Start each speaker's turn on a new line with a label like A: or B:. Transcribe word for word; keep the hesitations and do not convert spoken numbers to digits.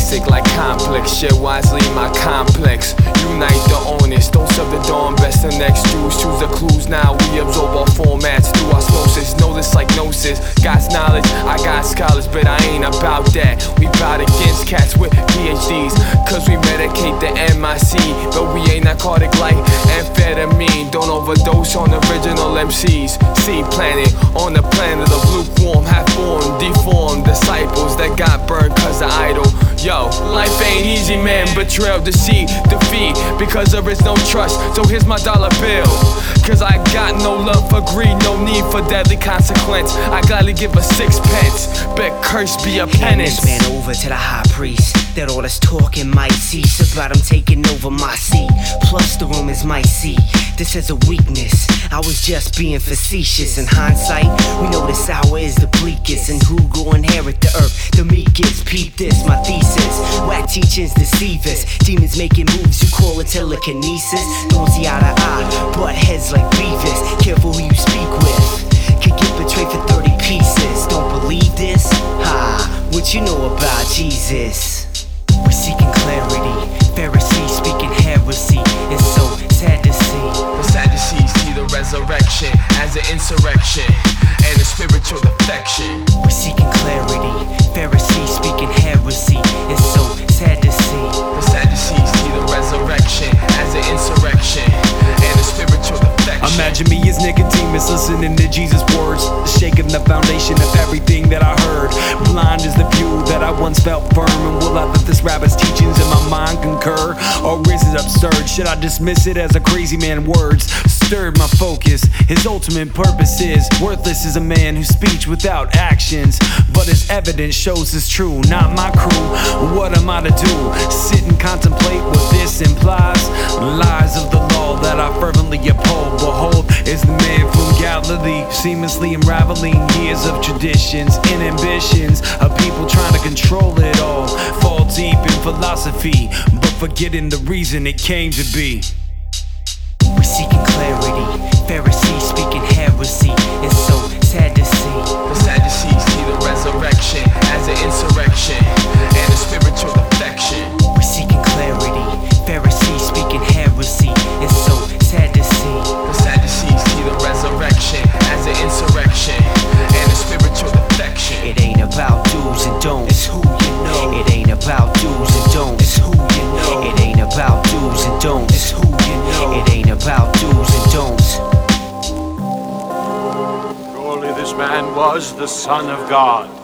A: toxic like complex. Share wisely in my complex. Unite the honest, don't serve the dawn. Best the next Jews, choose the clues. Now we absorb all formats through osmosis. Know this like gnosis. God's knowledge, I got scholars, but I ain't about that. We bout against cats with P H Ds, cause we medicate the M I C. But we ain't narcotic like amphetamine. Don't overdose on original M Cs. Seed planet on the planet of lukewarm, half-formed, deformed disciples that got burned cause of idol. Yo, life ain't easy, man. Betrayal, deceit, defeat, because there is no trust. So here's my dollar bill, cause I got no love for greed, no need for deadly consequence. I gladly give a sixpence, bet curse be a penance.
B: Hand this man over to the high priest, that all this talking might cease about him taking over my seat. Plus the Romans might see this as a weakness. I was just being facetious. In hindsight, we know this hour is the bleakest, and who go inherit the earth? The meekest. Peep this, my thesis. Whack teachings deceive us. Demons making moves, you call it telekinesis. Don't see eye to eye, butt heads like Beavis. Careful who you speak with, could get betrayed for thirty pieces. Don't believe this? Ha, what you know about Jesus? We're seeking clarity, Pharisees speaking heresy. It's so sad to see.
A: The Sadducees see the resurrection as an insurrection and a spiritual defection.
B: We're seeking clarity, Pharisees speaking heresy. It's so sad to see.
A: The Sadducees see the resurrection as an insurrection and a spiritual defection.
C: Imagine me as Nicodemus listening to Jesus' words, shaking the foundation of everything that I heard. Blind is the view that I once felt firm, and will I let this rabbi's teachings in my mind concur? Or is it absurd? Should I dismiss it as a crazy man words? Stirred my focus, his ultimate purpose is worthless is a man whose speech without actions, but his evidence shows it's true. Not my crew, what am I to do? Sit and contemplate what this implies. Lies of the law that I fervently uphold. Behold, is the man from Galilee, seamlessly unraveling years of traditions and ambitions of people trying to control it all. Fall deep in philosophy, but forgetting the reason it came to be.
B: We're seeking clarity, Pharisees speaking heresy. It's so sad to see.
A: The Sadducees see the resurrection as an insurrection and a spiritual defection.
B: We're seeking clarity, Pharisees speaking heresy. It's so sad to see.
A: The Sadducees see the resurrection as an insurrection and a spiritual defection.
B: It ain't about do's and don'ts, it's who you know. It ain't about do's and don'ts, it's who you know. It ain't about do's and don'ts, it's who you know. It ain't about do's and don'ts.
D: Surely this man was the Son of God.